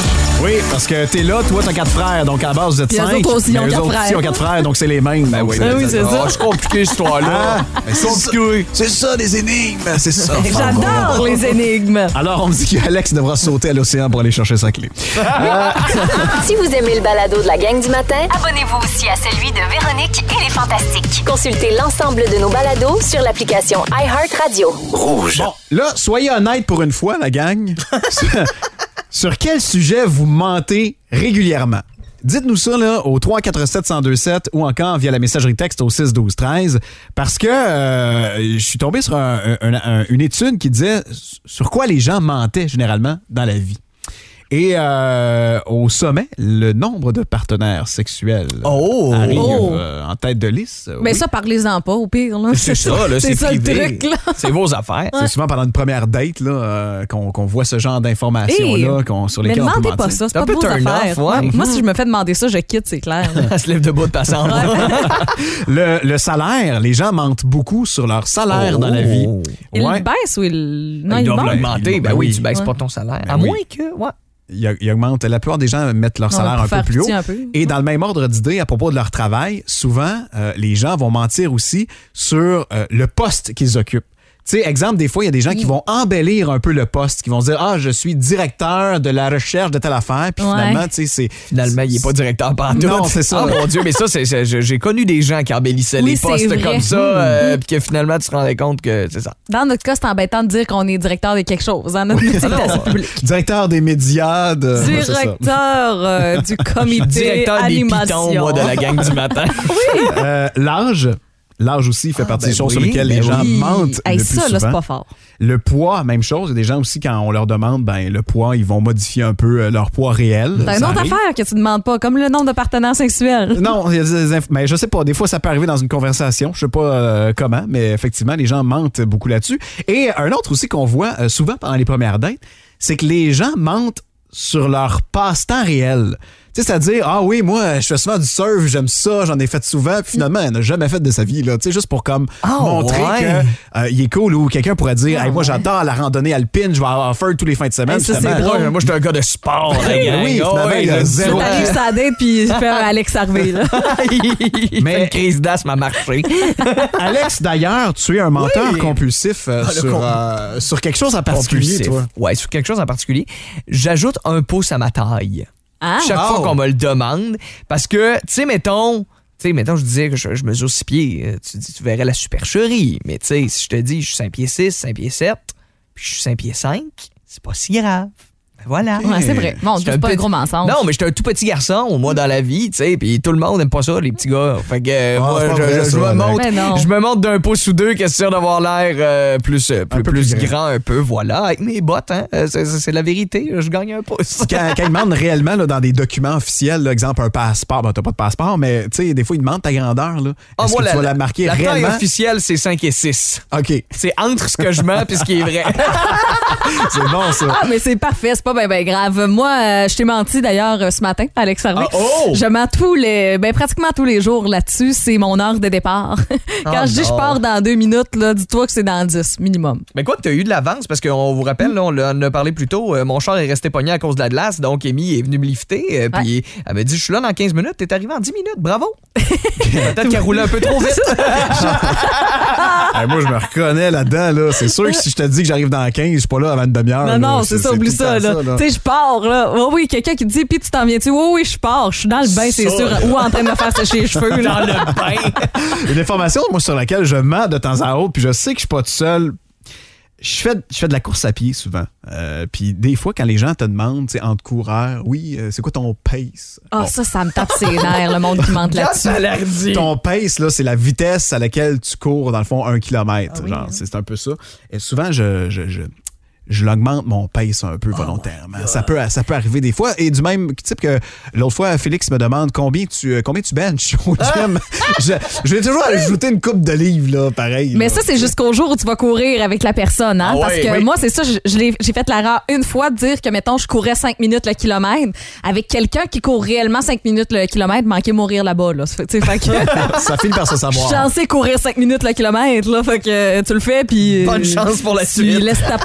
Oui, parce que t'es là, toi, t'as 4 frères, donc à la base, vous êtes Puis 5. eux autres aussi ont 4 frères. Ils ont 4 frères, donc c'est les mêmes. Ben oui, c'est ça. C'est compliqué, cette histoire-là. C'est compliqué. C'est ça, des énigmes. C'est ça. J'adore les énigmes. Alors, on me dit qu'Alex devra sauter à l'océan pour aller chercher sa clé. Si vous aimez le balado de la gang du matin, abonnez-vous aussi à celui de Véronique et les Fantastiques. Consultez l'ensemble de nos balados sur l'application iHeartRadio. Rouge. Bon, là, soyez honnête pour une fois, la gang. Sur quel sujet vous mentez régulièrement? Dites-nous ça là, au 347-1027 ou encore via la messagerie texte au 6-12-13 parce que je suis tombé sur une étude qui disait sur quoi les gens mentaient généralement dans la vie. Et au sommet, le nombre de partenaires sexuels arrive en tête de liste. Mais oui. ça, parlez-en pas, au pire. Là. C'est ça, là, c'est ça le privé. truc. Là. C'est vos affaires. C'est souvent pendant une première date là, qu'on voit ce genre d'informations-là sur lesquelles on peut mentir. Mais demandez mentir. pas ça, c'est pas un peu de vos turn affaires. off, ouais. Moi, si je me fais demander ça, je quitte, c'est clair. Elle se lève debout de passant. Le salaire, les gens mentent beaucoup sur leur salaire dans la vie. Il Ouais. baisse ou il... Non, Ils il doivent monte. l'augmenter. Ben Ben oui, oui. tu baisses Ouais. pas ton salaire. Ben À oui. moins que... Ouais. Il augmente. La plupart des gens mettent leur salaire pour un peu faire plus haut. pitié un peu. Et dans le même ordre d'idée, à propos de leur travail, souvent, les gens vont mentir aussi sur le poste qu'ils occupent. Tu sais, exemple, des fois, il y a des gens qui vont embellir un peu le poste, qui vont se dire « Ah, je suis directeur de la recherche de telle affaire. » Puis finalement, tu sais, c'est... Finalement, il n'est pas directeur pantoute. Non, c'est ça. Oh mon Dieu, mais ça, j'ai connu des gens qui embellissaient les c'est postes vrai. comme ça, puis que finalement, tu te rendais compte que c'est ça. Dans notre cas, c'est embêtant de dire qu'on est directeur de quelque chose. Hein, notre métier est assez public. Directeur des médias. C'est ça. Directeur du comité Directeur des animation. pitons, moi, de la gang du matin. L'âge aussi fait partie des choses sur oui, lesquelles les gens mentent Hey, le plus ça, souvent. là, c'est pas fort. Le poids, même chose. Il y a des gens aussi, quand on leur demande le poids, ils vont modifier un peu leur poids réel. C'est une Ça autre arrive. affaire que tu demandes pas, comme le nombre de partenaires sexuels. Non, il y a mais je sais pas. Des fois, ça peut arriver dans une conversation. Je sais pas comment, mais effectivement, les gens mentent beaucoup là-dessus. Et un autre aussi qu'on voit souvent pendant les premières dates, c'est que les gens mentent sur leur passe-temps réel. Tu sais, c'est-à-dire, ah oui, moi, je fais souvent du surf, j'aime ça, j'en ai fait souvent, puis finalement, elle n'a jamais fait de sa vie, là. Tu sais, juste pour comme montrer qu'il est cool, ou quelqu'un pourrait dire, hey, moi, j'adore la randonnée alpine, je vais avoir fun tous les fins de semaine. Hey, ça, Finalement, c'est drôle. Moi, je suis un gars de sport, la gang. oui, finalement, il a zéro. T'arrives sur la date puis il fait un Alex Harvey. Là. Il fait une crise d'asthme à marcher. Alex, d'ailleurs, tu es un menteur compulsif sur quelque chose en particulier, toi. Ouais, sur quelque chose en particulier. J'ajoute un pouce à ma taille. Chaque fois qu'on me le demande. Parce que, tu sais, mettons, je disais que je mesure 6 pieds. Tu verrais la supercherie. Mais tu sais, si je te dis, je suis 5 pieds 6, 5 pieds 7, puis je suis 5 pieds 5, c'est pas si grave. Voilà. Ouais, c'est vrai. Bon, c'est pas un gros mensonge. Non, mais j'étais un tout petit garçon, moi, dans la vie, tu sais, puis tout le monde n'aime pas ça, les petits gars. Fait que moi, je me montre d'un pouce ou deux, question d'avoir l'air plus grand un peu, voilà. Avec mes bottes, hein, c'est la vérité, je gagne un pouce. Quand ils demandent réellement là, dans des documents officiels, là, exemple un passeport, t'as pas de passeport, mais tu sais, des fois, ils demandent ta grandeur. Là. Est-ce que tu vas la marquer réellement? La taille officielle, c'est 5 et 6. OK. C'est entre ce que je mens et ce qui est vrai. C'est bon, ça. Ah, mais c'est parfait, c'est pas ben grave. Moi, je t'ai menti d'ailleurs ce matin, Alex Harvey. Je mens pratiquement tous les jours là-dessus. C'est mon heure de départ. Quand je dis je pars dans 2 minutes, là, dis-toi que c'est dans 10 minimum. Mais quoi que tu as eu de l'avance, parce qu'on vous rappelle, là, on en a parlé plus tôt, mon char est resté pogné à cause de la glace, donc Amy est venue me lifter, puis elle m'a dit je suis là dans 15 minutes, t'es arrivé en 10 minutes, bravo! Peut-être qu'elle roulait un peu trop vite. Hey, moi, je me reconnais là-dedans. Là. C'est sûr que si je te dis que j'arrive dans 15, je suis pas là avant une demi-heure. Non, c'est ça, oublie ça. Tu sais, je pars, là. Oui, quelqu'un qui te dit, puis tu t'en viens-tu? Oui, je pars. Je suis dans le bain, c'est sûr. Ou en train de me faire sécher les cheveux. Dans le bain. Une information, moi, sur laquelle je mens de temps à autre, puis je sais que je suis pas tout seul. Je fais de la course à pied souvent. Puis des fois, quand les gens te demandent, tu sais, entre coureurs, oui, c'est quoi ton pace? Ah, bon. Ça me tape ses nerfs, le monde qui mente là-dessus. Ton pace, là, c'est la vitesse à laquelle tu cours, dans le fond, 1 kilomètre. Ah, oui, genre, c'est un peu ça. Et souvent, je l'augmente mon pace un peu volontairement. Ça peut arriver des fois. Et du même type que l'autre fois, Félix me demande combien tu benches au gym. Je vais toujours ajouter une coupe de livres, là, pareil. Mais là. ça, c'est jusqu'au jour où tu vas courir avec la personne. Hein? Parce que moi, c'est ça, j'ai fait l'erreur une fois de dire que, mettons, je courais 5 minutes le kilomètre avec quelqu'un qui court réellement 5 minutes le kilomètre, manquer mourir là-bas. Là. Fait que, ça finit par se savoir. Je suis censé courir 5 minutes le kilomètre. Là, fait que tu le fais, puis bonne chance pour la tu suite. laisses ta peau.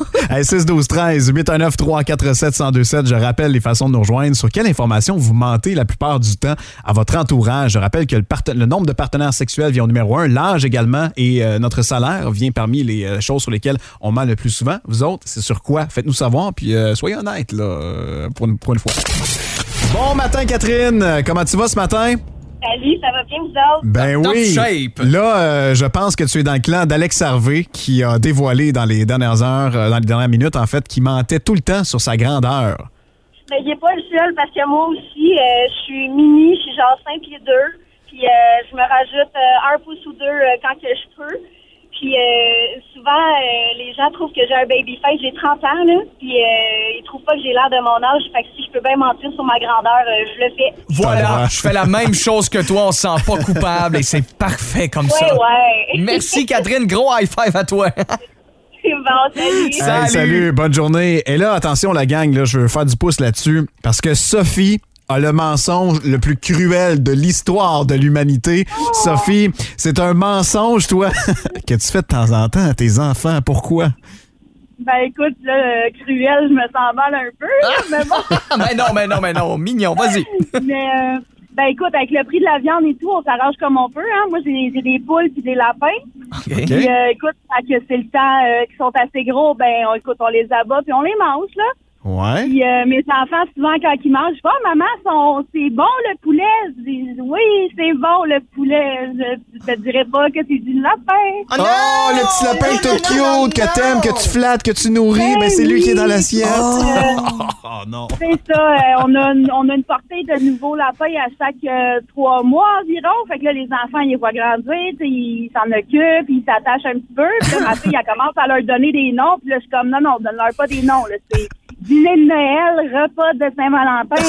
Hey, 6-12-13, 819-347-1027. Je rappelle les façons de nous rejoindre. Sur quelle information vous mentez la plupart du temps à votre entourage? Je rappelle que le nombre de partenaires sexuels vient au numéro 1, l'âge également, et notre salaire vient parmi les choses sur lesquelles on ment le plus souvent. Vous autres, c'est sur quoi? Faites-nous savoir, puis soyez honnêtes là, pour une fois. Bon matin, Catherine. Comment tu vas ce matin? Salut, ça va bien, vous autres? Ben oui. Là, je pense que tu es dans le clan d'Alex Harvey qui a dévoilé dans les dernières heures, dans les dernières minutes, en fait, qui mentait tout le temps sur sa grandeur. Ben, il n'est pas le seul parce que moi aussi, je suis mini, je suis genre 5 pieds 2. Puis je me rajoute 1 pouce ou 2 quand que je peux. Puis souvent, les gens trouvent que j'ai un baby face. J'ai 30 ans, là. Puis ils trouvent pas que j'ai l'air de mon âge. Fait que si je peux bien mentir sur ma grandeur, je le fais. Voilà, je fais la même chose que toi. On se sent pas coupable et c'est parfait comme ça. Ouais. Merci, Catherine. Gros high five à toi. C'est bon, salut. Hey, salut, bonne journée. Et là, attention, la gang, là, je veux faire du pouce là-dessus parce que Sophie a le mensonge le plus cruel de l'histoire de l'humanité. Oh. Sophie, c'est un mensonge, toi, que tu fais de temps en temps à tes enfants. Pourquoi? Ben écoute, là, cruel, je me sens mal un peu, là, mais bon. mais non, mignon, vas-y. Mais, ben écoute, avec le prix de la viande et tout, on s'arrange comme on peut, hein. Moi, j'ai des poules puis des lapins. Okay. Puis, écoute, quand c'est le temps qu'ils sont assez gros, ben, on les abat puis on les mange, là. Ouais. Puis mes enfants, souvent, quand ils mangent, je dis « maman, c'est bon le poulet? » Je dis « Oui, c'est bon le poulet. » Je te dirais pas que c'est du lapin. Oh, le petit lapin tout cute, que t'aimes, que tu flattes, que tu nourris, ben c'est lui qui est dans l'assiette. Oh non. C'est ça, on a une portée de nouveaux lapins à chaque 3 mois environ. Fait que là, les enfants, ils les voient grandir, ils s'en occupent, ils s'attachent un petit peu. Puis là, ma fille, elle commence à leur donner des noms. Puis là, je suis comme, non, donne-leur pas des noms, là, c'est dîner de Noël, repas de Saint-Valentin.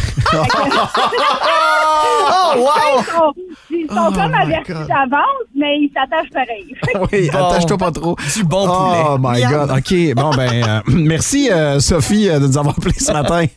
Oh, wow! Ils sont comme avertis d'avance, mais ils s'attachent pareil. Oui, attache-toi pas trop. Du bon poulet. Oh my God. OK, bon, ben, merci, Sophie, de nous avoir appelé ce matin.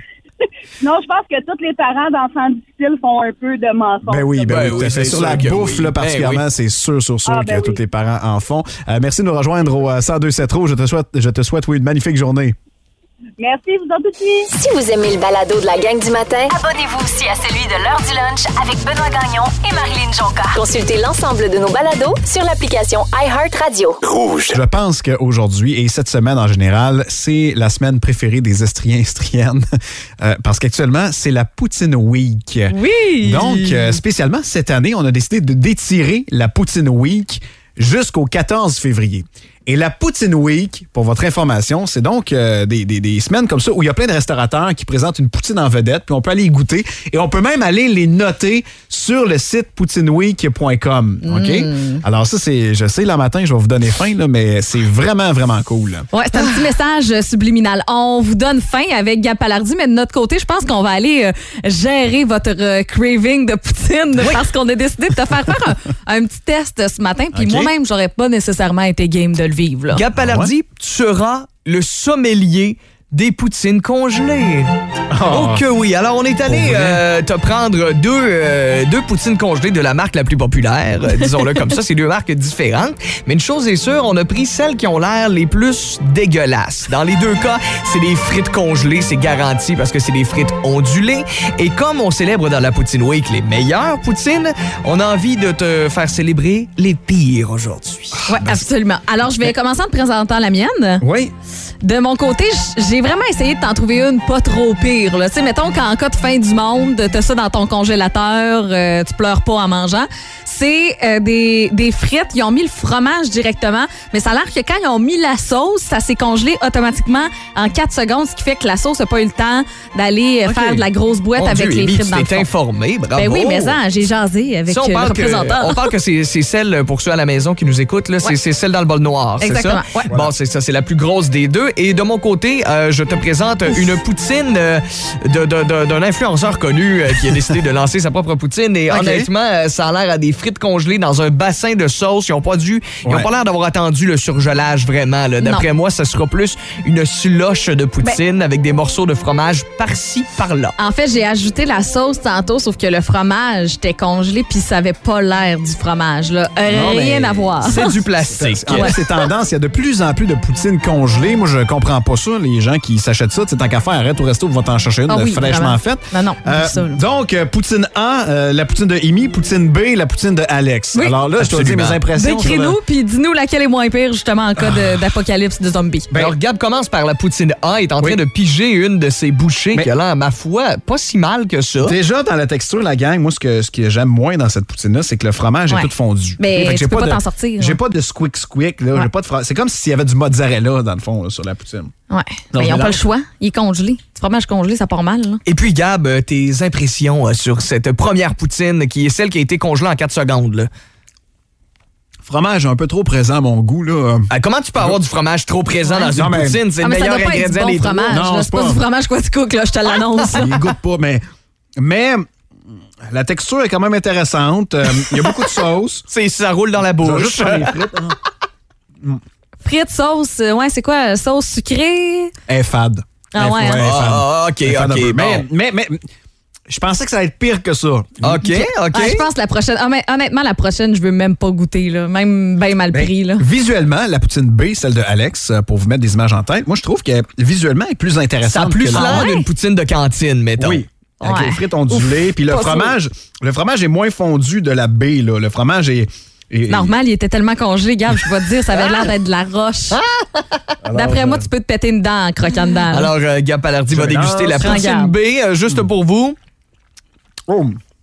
Non, je pense que tous les parents d'enfants difficiles font un peu de mensonges. Ben oui, c'est sur la bouffe, là, particulièrement, oui. C'est sûr que tous les parents en font. Merci de nous rejoindre au 1027 Rouge. Je te souhaite, une magnifique journée. Merci, vous en aussi. Si vous aimez le balado de la gang du matin, abonnez-vous aussi à celui de l'heure du lunch avec Benoît Gagnon et Marilyn Jonca. Consultez l'ensemble de nos balados sur l'application iHeartRadio. Rouge. Je pense qu'aujourd'hui et cette semaine en général, c'est la semaine préférée des Estriens et Estriennes parce qu'actuellement, c'est la Poutine Week. Oui! Donc, spécialement cette année, on a décidé d'étirer la Poutine Week jusqu'au 14 février. Et la Poutine Week, pour votre information, c'est donc des semaines comme ça où il y a plein de restaurateurs qui présentent une poutine en vedette, puis on peut aller y goûter et on peut même aller les noter sur le site poutineweek.com. OK? Alors ça, je sais, là matin, je vais vous donner faim, là, mais c'est vraiment, vraiment cool. Ouais, c'est un petit message subliminal. On vous donne faim avec Gab Palardy, mais de notre côté, je pense qu'on va aller gérer votre craving de poutine parce qu'on a décidé de te faire un petit test ce matin, puis moi-même, j'aurais pas nécessairement été game de le vivre. Là. Gab Palardy, tu seras le sommelier des poutines congelées. Oh que oui. Alors, on est allé te prendre deux poutines congelées de la marque la plus populaire, disons-le comme ça. C'est 2 marques différentes. Mais une chose est sûre, on a pris celles qui ont l'air les plus dégueulasses. Dans les 2 cas, c'est des frites congelées. C'est garanti parce que c'est des frites ondulées. Et comme on célèbre dans la Poutine Week les meilleures poutines, on a envie de te faire célébrer les pires aujourd'hui. Oui, absolument. Alors, je vais commencer en te présentant la mienne. Oui. De mon côté, j'ai vraiment essayé de t'en trouver une pas trop pire. Tu sais, mettons qu'en cas de fin du monde, t'as ça dans ton congélateur, tu pleures pas en mangeant. C'est des frites. Ils ont mis le fromage directement, mais ça a l'air que quand ils ont mis la sauce, ça s'est congelé automatiquement en 4 secondes, ce qui fait que la sauce n'a pas eu le temps d'aller faire de la grosse boîte avec les frites dans le fond. Tu t'es informé, bravo. Ben oui, mais j'ai jasé avec le représentant. On parle que c'est celle, pour ceux à la maison qui nous écoutent, là, c'est celle dans le bol noir, exactement. C'est ça? Ouais. Bon, c'est ça, c'est la plus grosse des deux. Et de mon côté, je te présente une poutine d'un influenceur connu qui a décidé de lancer sa propre poutine. Et honnêtement, ça a l'air à des frites congelées dans un bassin de sauce. Ils n'ont pas l'air d'avoir attendu le surgelage vraiment. Là. D'après moi, ça sera plus une slush de poutine avec des morceaux de fromage par-ci, par-là. En fait, j'ai ajouté la sauce tantôt, sauf que le fromage était congelé puis ça avait pas l'air du fromage. Là. Rien à voir. C'est du plastique. C'est tendance. Il y a de plus en plus de poutine congelée. Moi, je comprends pas ça. Les gens qui s'achètent ça, tant qu'à faire, arrête au resto, va t'en chercher une fraîchement faite. Non, ça, donc, poutine A, la poutine de Amy, poutine B, la poutine de Alex. Oui. Alors là, je te dis mes impressions. Décris-nous, puis dis-nous laquelle est moins pire, justement, en cas d'apocalypse de zombies. Alors, Gab commence par la poutine A, est en train de piger une de ses bouchées qui a l'air, ma foi, pas si mal que ça. Déjà, dans la texture, la gang, moi, ce que j'aime moins dans cette poutine-là, c'est que le fromage est tout fondu. Mais tu peux pas t'en sortir. J'ai pas de squick, là. J'ai pas de c'est comme s'il y avait du mozzarella, dans le fond, là, sur la poutine. Ouais. Mais ils n'ont pas le choix. Il est congelé. Du fromage congelé, ça part mal. Là. Et puis, Gab, tes impressions sur cette première poutine qui est celle qui a été congelée en 4 secondes, là. Fromage un peu trop présent à mon goût, là. Comment tu peux avoir du fromage trop présent dans une poutine? C'est le meilleur ingrédient des fromage. Non, c'est pas du fromage Quaticook, là, je te l'annonce. Il goûte pas, mais la texture est quand même intéressante. Il y a beaucoup de sauce. Ça roule dans la bouche. Juste faire les frites. Frites, sauce, c'est quoi? Sauce sucrée? Elle est fade. Ah ouais. OK. Mais je pensais que ça allait être pire que ça. OK. Je pense que la prochaine... Honnêtement, la prochaine, je veux même pas goûter, là. Même bien mal pris, là. Visuellement, la poutine B, celle de Alex, pour vous mettre des images en tête, moi, je trouve que visuellement, elle est plus intéressante. Ça a plus l'air d'une poutine de cantine, mettons. Oui. Avec les frites ondulées. Puis le fromage est moins fondu de la B, là. Le fromage est... Normal, il était tellement congelé, Gab, je vais te dire, ça avait l'air d'être de la roche. D'après moi, tu peux te péter une dent en croquant dedans. Là. Alors, Gab Palardy va déguster la poutine B, juste pour vous. Oh.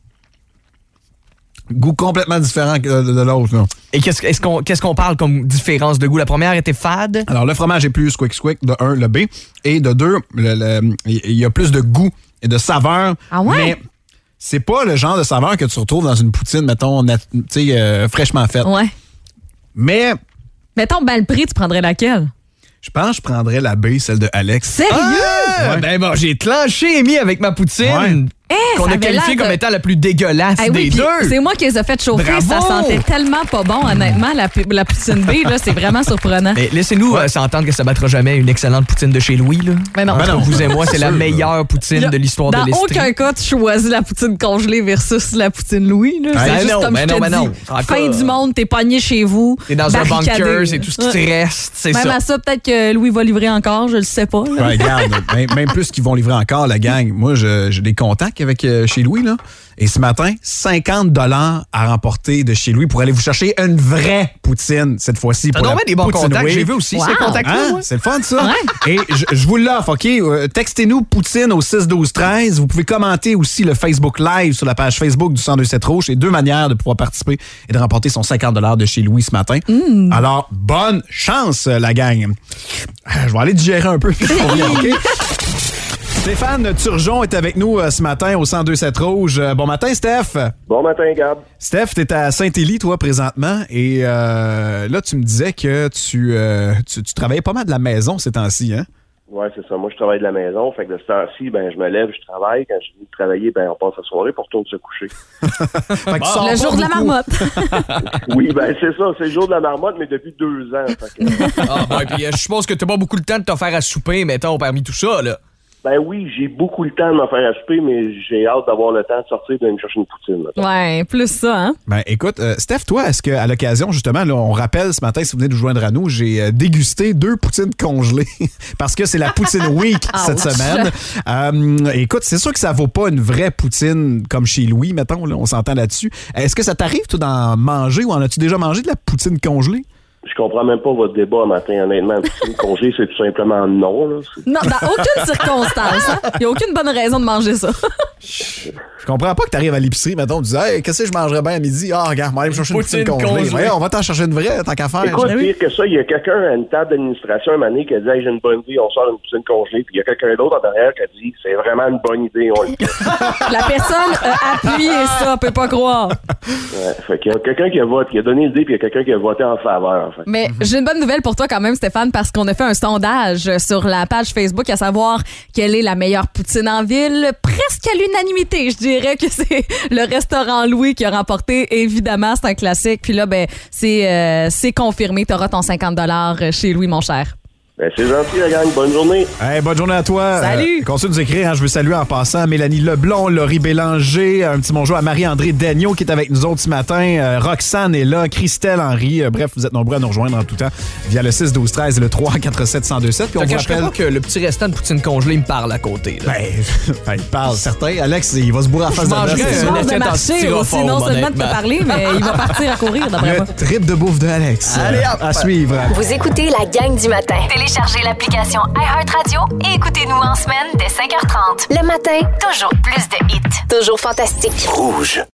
Goût complètement différent de l'autre. Là. Et qu'est-ce qu'on parle comme différence de goût? La première était fade. Alors, le fromage est plus squick, de 1, le B. Et de 2, il y a plus de goût et de saveur. Ah ouais? Mais c'est pas le genre de saveur que tu retrouves dans une poutine, mettons, fraîchement faite. Ouais. Mais... Mettons, le prix, tu prendrais laquelle? Je pense que je prendrais la B, celle de Alex. Sérieux? Ben bon, j'ai clenché, Amy, avec ma poutine. Ouais. Qu'on a qualifié comme étant la plus dégueulasse des deux. C'est moi qui les ai fait chauffer. Bravo! Ça sentait tellement pas bon, honnêtement, la poutine B, là, c'est vraiment surprenant. Mais laissez-nous s'entendre que ça battra jamais une excellente poutine de chez Louis. Là. Mais non. Entre vous et moi, c'est la meilleure poutine de l'histoire de l'Estrie. Dans aucun cas, tu choisis la poutine congelée versus la poutine Louis. Là. C'est juste comme je te dis. Fin du monde, t'es pogné chez vous. T'es dans un bunker, c'est tout ce qui te reste. C'est même ça. à ça, peut-être que Louis va livrer encore, je le sais pas. Ouais, regarde, même plus qu'ils vont livrer encore, la gang. Moi, j'ai des contacts avec chez Louis. Là. Et ce matin, 50 $ à remporter de chez lui pour aller vous chercher une vraie poutine cette fois-ci. T'as donc des bons contacts, j'ai vu aussi ces contacts-là. Hein? C'est le fun, ça. Ouais. Et je vous l'offre, OK? Textez-nous poutine au 6-12-13. Vous pouvez commenter aussi le Facebook Live sur la page Facebook du 1027 Rouge. C'est 2 manières de pouvoir participer et de remporter son 50 $ de chez Louis ce matin. Alors, bonne chance, la gang. Je vais aller digérer un peu. OK? Stéphane Turgeon est avec nous ce matin au 1027 Rouge. Bon matin, Steph. Bon matin, Gab. Steph, t'es à Saint-Élie, toi, présentement. Et là, tu me disais que tu travaillais pas mal de la maison ces temps-ci, hein? Oui, c'est ça. Moi, je travaille de la maison. Fait que de ce temps-ci, je me lève, je travaille. Quand je finis de travailler, on passe la soirée pour retourner se coucher. Fait que le jour de la marmotte. Oui, c'est ça. C'est le jour de la marmotte, mais depuis 2 ans. Fait que, puis je suppose que t'as pas beaucoup de temps de te faire à souper, mettons, parmi tout ça, là. Oui, j'ai beaucoup le temps de m'en faire à souper, mais j'ai hâte d'avoir le temps de sortir et de me chercher une poutine. Maintenant. Ouais, plus ça, hein? Écoute, Steph, toi, est-ce qu'à l'occasion, justement, là, on rappelle ce matin, si vous venez de nous joindre à nous, j'ai dégusté 2 poutines congelées parce que c'est la Poutine Week cette semaine. Écoute, c'est sûr que ça vaut pas une vraie poutine comme chez Louis, mettons, là, on s'entend là-dessus. Est-ce que ça t'arrive, toi, d'en manger ou en as-tu déjà mangé de la poutine congelée? Je comprends même pas votre débat matin, honnêtement. Poutine congelée, c'est tout simplement non. Là. Non, dans aucune circonstance. Il n'y a aucune bonne raison de manger ça. Je comprends pas que t'arrives à l'épicerie, mettons, tu dis, hey, qu'est-ce que je mangerais bien à midi? Ah, regarde, on va aller me chercher une poutine congelée. Ouais, on va t'en chercher une vraie, tant qu'à faire. Écoute, pire que ça, il y a quelqu'un à une table d'administration un moment donné qui a dit, hey, j'ai une bonne idée, on sort une poutine congelée. Puis il y a quelqu'un d'autre en derrière qui a dit, c'est vraiment une bonne idée, on le fait. La personne a appuyé ça, on peut pas croire. Ouais, fait qu'il y a quelqu'un qui a donné l'idée, puis il y a quelqu'un qui a voté en faveur. En fait. Mais j'ai une bonne nouvelle pour toi quand même, Stéphane, parce qu'on a fait un sondage sur la page Facebook à savoir quelle est la meilleure poutine en ville. Presque à l'unanimité, je dirais que c'est le restaurant Louis qui a remporté. Évidemment, c'est un classique. Puis là, ben c'est confirmé. T'auras ton 50$ chez Louis, mon cher. Ben, c'est gentil, la gang. Bonne journée. Hey, bonne journée à toi. Salut. Continue de nous écrire. Hein, je veux saluer en passant Mélanie Leblond, Laurie Bélanger, un petit bonjour à Marie-André Dagneau qui est avec nous autres ce matin. Roxane est là, Christelle Henry. Bref, vous êtes nombreux à nous rejoindre en tout temps via le 6-12-13 et le 3-4-7-1027. Puis on vous rappelle pas que le petit restant de poutine congelée me parle à côté. Là. Ben, il parle, certain. Alex, il va se bourrer à face de la de marcher aussi, non seulement de te parler, mais il va partir à courir d'après moi. Le trip de bouffe de Alex. Allez, hop. À suivre. Vous écoutez la gang du matin. Téléchargez l'application iHeartRadio et écoutez-nous en semaine dès 5h30. Le matin, toujours plus de hits. Toujours fantastique. Rouge.